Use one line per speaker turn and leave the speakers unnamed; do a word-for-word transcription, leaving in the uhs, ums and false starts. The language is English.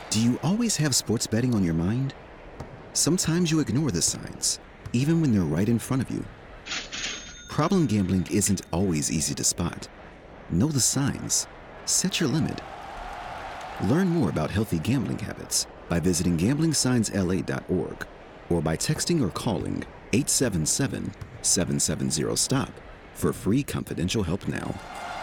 Do you always have sports betting on your mind? Sometimes you ignore the signs, even when they're right in front of you. Problem gambling isn't always easy to spot. Know the signs. Set your limit. Learn more about healthy gambling habits by visiting gambling signs L A dot org or by texting or calling eight seven seven, seven seven zero, STOP for free confidential help now.